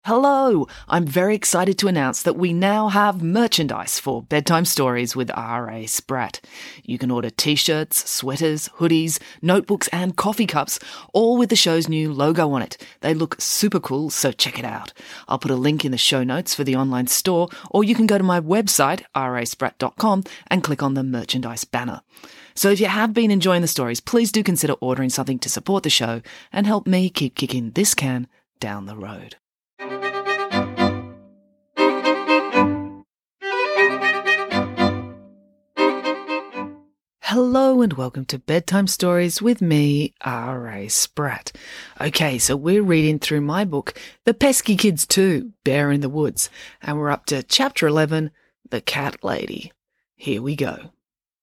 Hello! I'm very excited to announce that we now have merchandise for Bedtime Stories with R.A. Spratt. You can order t-shirts, sweaters, hoodies, notebooks and coffee cups, all with the show's new logo on it. They look super cool, so check it out. I'll put a link in the show notes for the online store, or you can go to my website, raspratt.com, and click on the merchandise banner. So if you have been enjoying the stories, please do consider ordering something to support the show and help me keep kicking this can down the road. Hello and welcome to Bedtime Stories with me, R.A. Spratt. Okay, so we're reading through my book, The Pesky Kids 2, Bear in the Woods, and we're up to Chapter 11, The Cat Lady. Here we go.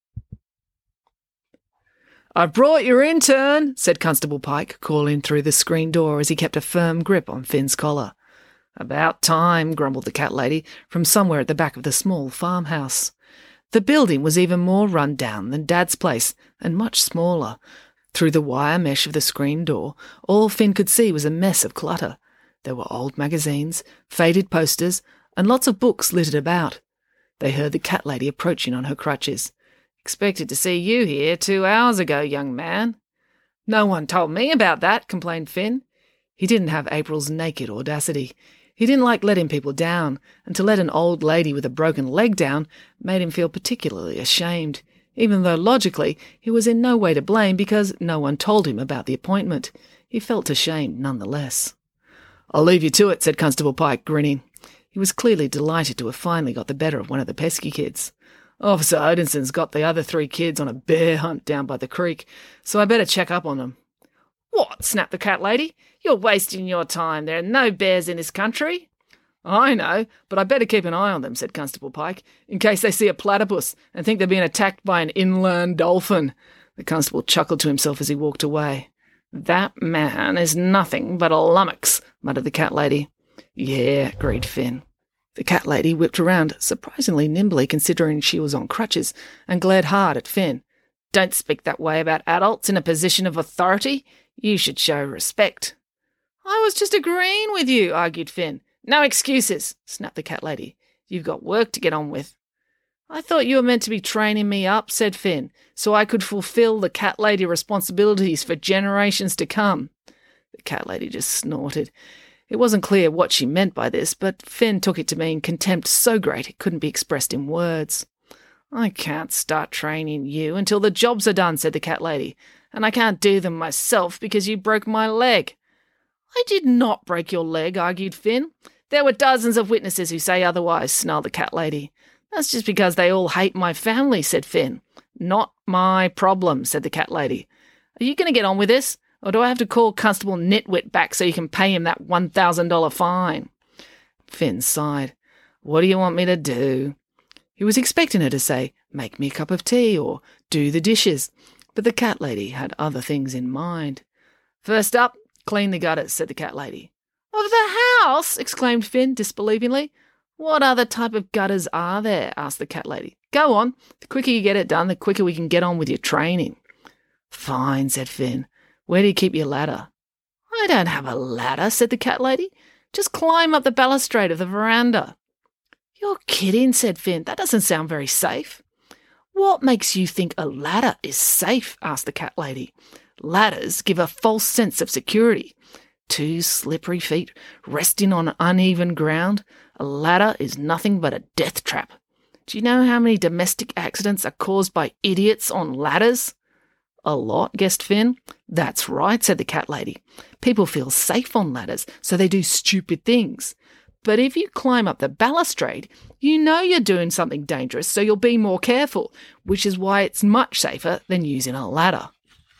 "I've brought your intern," said Constable Pike, calling through the screen door as he kept a firm grip on Finn's collar. "About time," grumbled the cat lady from somewhere at the back of the small farmhouse. The building was even more run down than Dad's place, and much smaller. Through the wire mesh of the screen door, all Finn could see was a mess of clutter. There were old magazines, faded posters, and lots of books littered about. They heard the cat lady approaching on her crutches. "Expected to see you here 2 hours ago, young man." "No one told me about that," complained Finn. He didn't have April's naked audacity. He didn't like letting people down, and to let an old lady with a broken leg down made him feel particularly ashamed, even though logically he was in no way to blame because no one told him about the appointment. He felt ashamed nonetheless. "I'll leave you to it," said Constable Pike, grinning. He was clearly delighted to have finally got the better of one of the pesky kids. "Officer Odinson's got the other 3 kids on a bear hunt down by the creek, so I better check up on them." "What?" snapped the cat lady. "You're wasting your time. There are no bears in this country." "I know, but I better keep an eye on them," said Constable Pike, "in case they see a platypus and think they're being attacked by an inland dolphin." The constable chuckled to himself as he walked away. "That man is nothing but a lummox," muttered the cat lady. "Yeah," agreed Finn. The cat lady whipped around, surprisingly nimbly considering she was on crutches, and glared hard at Finn. "Don't speak that way about adults in a position of authority. You should show respect." "I was just agreeing with you," argued Finn. "No excuses," snapped the cat lady. "You've got work to get on with." "I thought you were meant to be training me up," said Finn, "so I could fulfill the cat lady responsibilities for generations to come." The cat lady just snorted. It wasn't clear what she meant by this, but Finn took it to mean contempt so great it couldn't be expressed in words. "I can't start training you until the jobs are done," said the cat lady, "and I can't do them myself because you broke my leg." "I did not break your leg," argued Finn. "There were dozens of witnesses who say otherwise," snarled the cat lady. "That's just because they all hate my family," said Finn. "Not my problem," said the cat lady. "Are you going to get on with this, or do I have to call Constable Nitwit back so you can pay him that $1,000 fine?" Finn sighed. "What do you want me to do?" He was expecting her to say, "Make me a cup of tea," or "Do the dishes," but the cat lady had other things in mind. "First up, clean the gutters," said the cat lady. "Of the house?" exclaimed Finn disbelievingly. "What other type of gutters are there?" asked the cat lady. "Go on. The quicker you get it done, the quicker we can get on with your training." "Fine," said Finn. "Where do you keep your ladder?" "I don't have a ladder," said the cat lady. "Just climb up the balustrade of the veranda." "You're kidding," said Finn. "That doesn't sound very safe." "What makes you think a ladder is safe?" asked the cat lady. "Ladders give a false sense of security. 2 slippery feet resting on uneven ground. A ladder is nothing but a death trap. Do you know how many domestic accidents are caused by idiots on ladders?" "A lot," guessed Finn. "That's right," said the cat lady. "People feel safe on ladders, so they do stupid things. But if you climb up the balustrade, you know you're doing something dangerous, so you'll be more careful, which is why it's much safer than using a ladder."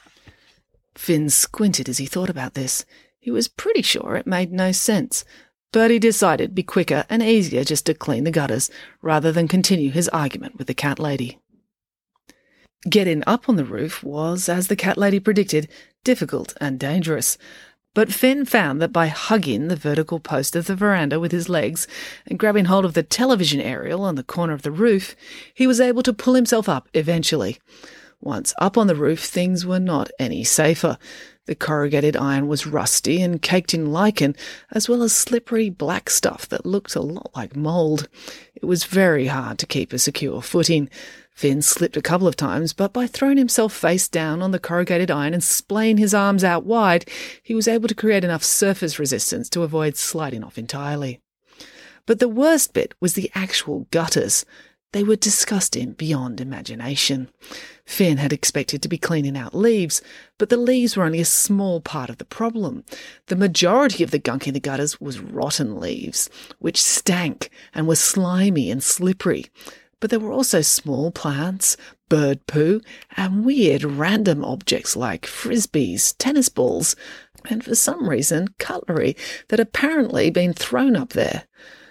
Finn squinted as he thought about this. He was pretty sure it made no sense, but he decided it'd be quicker and easier just to clean the gutters rather than continue his argument with the cat lady. Getting up on the roof was, as the cat lady predicted, difficult and dangerous. But Finn found that by hugging the vertical post of the veranda with his legs and grabbing hold of the television aerial on the corner of the roof, he was able to pull himself up eventually. Once up on the roof, things were not any safer. The corrugated iron was rusty and caked in lichen, as well as slippery black stuff that looked a lot like mould. It was very hard to keep a secure footing. Finn slipped a couple of times, but by throwing himself face down on the corrugated iron and splaying his arms out wide, he was able to create enough surface resistance to avoid sliding off entirely. But the worst bit was the actual gutters. They were disgusting beyond imagination. Finn had expected to be cleaning out leaves, but the leaves were only a small part of the problem. The majority of the gunk in the gutters was rotten leaves, which stank and were slimy and slippery. But there were also small plants, bird poo, and weird random objects like frisbees, tennis balls, and for some reason cutlery that had apparently been thrown up there.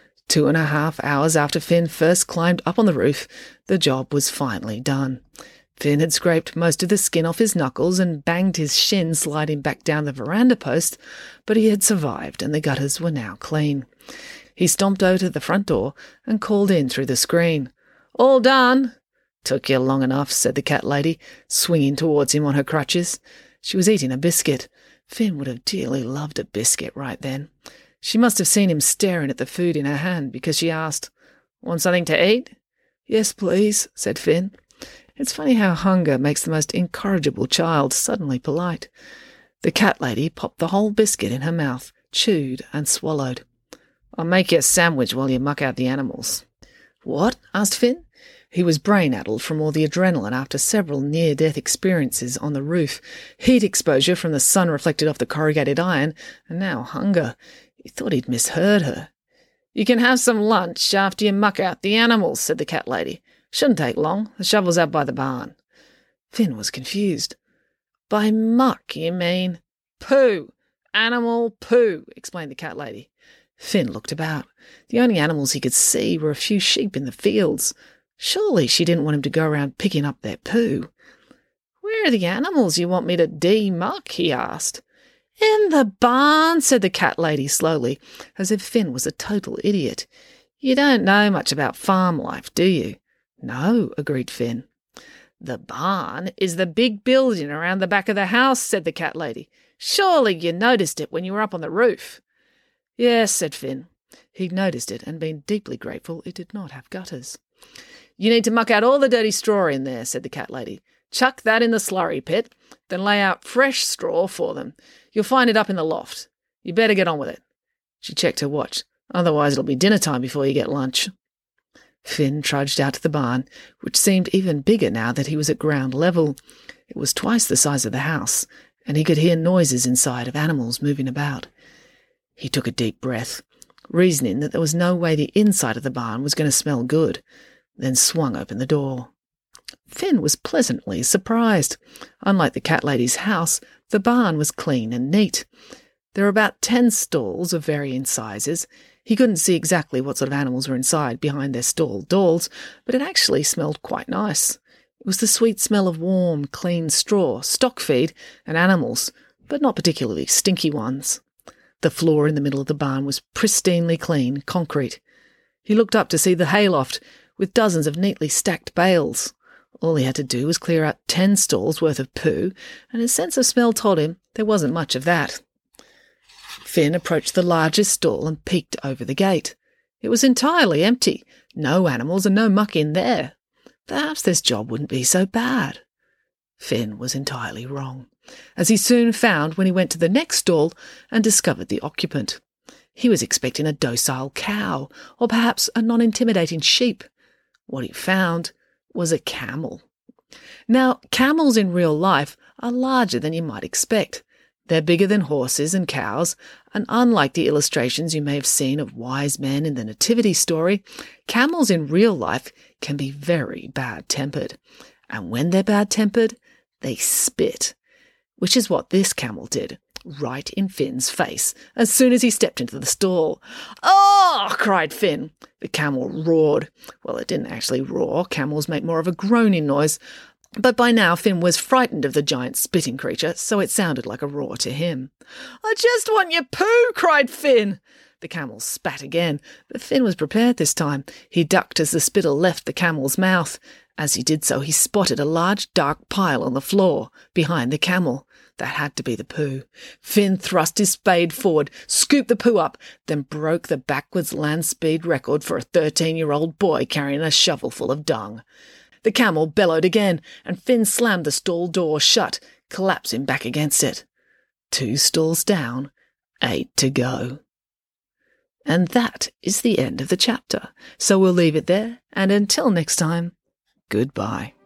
2.5 hours after Finn first climbed up on the roof, the job was finally done. Finn had scraped most of the skin off his knuckles and banged his shin sliding back down the veranda post, but he had survived and the gutters were now clean. He stomped over to the front door and called in through the screen. "All done?" "Took you long enough," said the cat lady, swinging towards him on her crutches. She was eating a biscuit. Finn would have dearly loved a biscuit right then. She must have seen him staring at the food in her hand because she asked, "Want something to eat?" "Yes, please," said Finn. It's funny how hunger makes the most incorrigible child suddenly polite. The cat lady popped the whole biscuit in her mouth, chewed and swallowed. "I'll make you a sandwich while you muck out the animals." "What?" asked Finn. He was brain-addled from all the adrenaline after several near-death experiences on the roof, heat exposure from the sun reflected off the corrugated iron, and now hunger. He thought he'd misheard her. "You can have some lunch after you muck out the animals," said the cat lady. "Shouldn't take long. The shovel's out by the barn." Finn was confused. "By muck, you mean?" "Poo. Animal poo," explained the cat lady. Finn looked about. The only animals he could see were a few sheep in the fields. Surely she didn't want him to go around picking up their poo. "Where are the animals you want me to de-muck?" he asked. "In the barn," said the cat lady slowly, as if Finn was a total idiot. "You don't know much about farm life, do you?" "No," agreed Finn. "The barn is the big building around the back of the house," said the cat lady. "Surely you noticed it when you were up on the roof." "Yes," said Finn. He'd noticed it and been deeply grateful it did not have gutters. "You need to muck out all the dirty straw in there," said the cat lady. "Chuck that in the slurry pit, then lay out fresh straw for them. You'll find it up in the loft. You better get on with it." She checked her watch. "Otherwise it'll be dinner time before you get lunch." Finn trudged out to the barn, which seemed even bigger now that he was at ground level. It was twice the size of the house, and he could hear noises inside of animals moving about. He took a deep breath, reasoning that there was no way the inside of the barn was going to smell good, then swung open the door. Finn was pleasantly surprised. Unlike the cat lady's house, the barn was clean and neat. There were about 10 stalls of varying sizes. He couldn't see exactly what sort of animals were inside behind their stall doors, but it actually smelled quite nice. It was the sweet smell of warm, clean straw, stock feed, and animals, but not particularly stinky ones. The floor in the middle of the barn was pristinely clean concrete. He looked up to see the hayloft, with dozens of neatly stacked bales. All he had to do was clear out 10 stalls worth of poo, and his sense of smell told him there wasn't much of that. Finn approached the largest stall and peeked over the gate. It was entirely empty. No animals and no muck in there. Perhaps this job wouldn't be so bad. Finn was entirely wrong, as he soon found when he went to the next stall and discovered the occupant. He was expecting a docile cow, or perhaps a non-intimidating sheep. What he found was a camel. Now, camels in real life are larger than you might expect. They're bigger than horses and cows, and unlike the illustrations you may have seen of wise men in the nativity story, camels in real life can be very bad-tempered. And when they're bad-tempered, they spit, which is what this camel did, right in Finn's face, as soon as he stepped into the stall. "Oh!" cried Finn. The camel roared. Well, it didn't actually roar. Camels make more of a groaning noise. But by now Finn was frightened of the giant spitting creature, so it sounded like a roar to him. "I just want your poo!" cried Finn. The camel spat again, but Finn was prepared this time. He ducked as the spittle left the camel's mouth. As he did so, he spotted a large dark pile on the floor behind the camel. That had to be the poo. Finn thrust his spade forward, scooped the poo up, then broke the backwards land speed record for a 13-year-old boy carrying a shovelful of dung. The camel bellowed again, and Finn slammed the stall door shut, collapsing back against it. 2 stalls down, 8 to go. And that is the end of the chapter. So we'll leave it there, and until next time, goodbye.